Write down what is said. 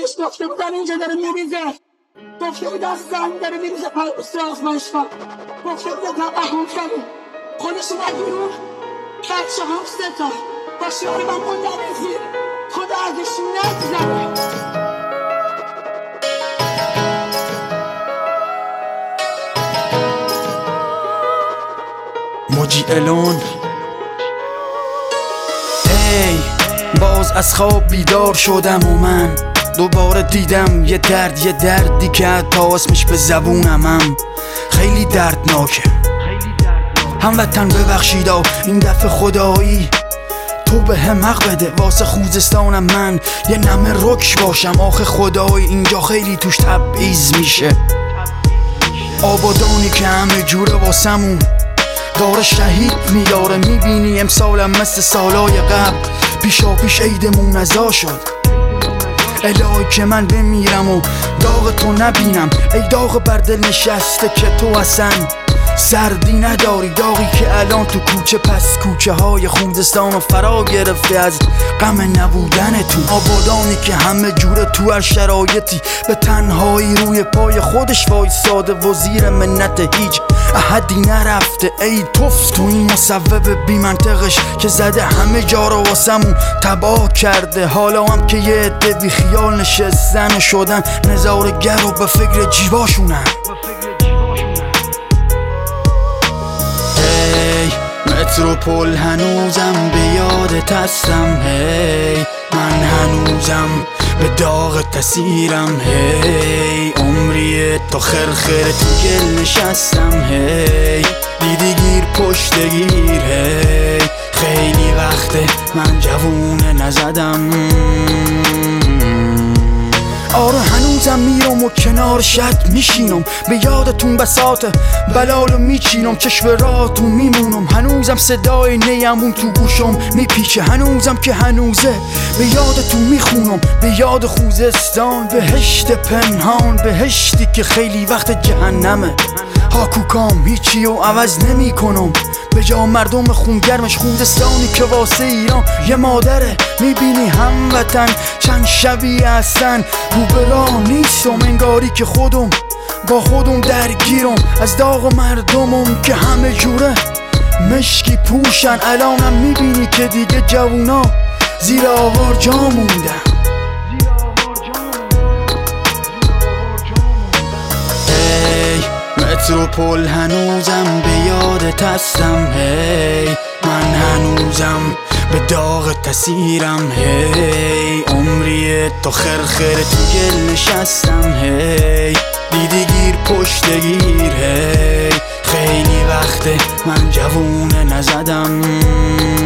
بهش گفته بودن اینجا داره میریزه، گفته بود از زن داره میریزه پس آزمایشگاه، گفته بود تقهم کنه. خودش اومد بیرون، بچه هم 3 تا با شعار من موندن زیر، خدا ازش نگذره. موجی الون ای باز از خواب بیدار شدم و من دوباره دیدم یه دردی که حتی اسمش به زبونمم خیلی دردناکه. هموطن ببخشید این دفعه خدایی تو به هم حق بده، واسه خوزستانم من یه نمه رک باشم. آخه خدای اینجا خیلی توش تبعیض میشه، آبادانی که همه جوره واسمون داره شهید میاره. میبینی امسالم مثل سالای قبل پیشا پیش عیدمون ازا شد. الهی که من بمیرم و داغ تو نبینم، ای داغ بر دل نشسته که تو اصلا سردی نداری. داغی که الان تو کوچه پس کوچه های خوزستان و فرا گرفته از غم نبودن تو. آبادانی که همه جوره تو هر شرایطی به تنهایی روی پای خودش وایساده و زیر منت هیچ احدی نرفته. ای توف تو این مصوب بی منطقش که زده همه جا رو واسمون تباه کرده. حالا هم که یه عده بی خیال نشستن و شدن نظاره‌گر و به فکر جیباشونن. متروپول هنوزم به یادت هستم، هی من هنوزم به داغ تسیرم، هی عمری تو خرخره تو گل نشستم، هی دیدی گیر پشت گیر، هی خیلی وقته من جوونه نزدم. آره هنوزم میرم و کنار شد میشینم، به یادتون بساط بلالو میچینم، چشم راهتون میمونم. هنوزم صدای نیمون تو گوشم میپیچه، هنوزم که هنوزه به یادتون میخونم. به یاد خوزستان، بهشت پنهان، بهشتی که خیلی وقت جهنمه. هاکوکام هیچی و عوض نمی کنم، به جا مردم خونگرمش خوزستانی که واسه ایران یه مادره. میبینی هموطن چند شبیه هستن، رو به راه نیستم، انگاری که خودم با خودم درگیرم از داغ مردمم که همه جوره مشکی پوشن. الانم میبینی که دیگه جوونا زیر آوار جا موندن. متروپول هنوزم به یادت هستم، هی من هنوزم به داغ تسیرم، هی عمری تو خرخره تو گل نشستم، هی دیدی گیر پشت گیر، هی خیلی وقته من جوونه نزدم.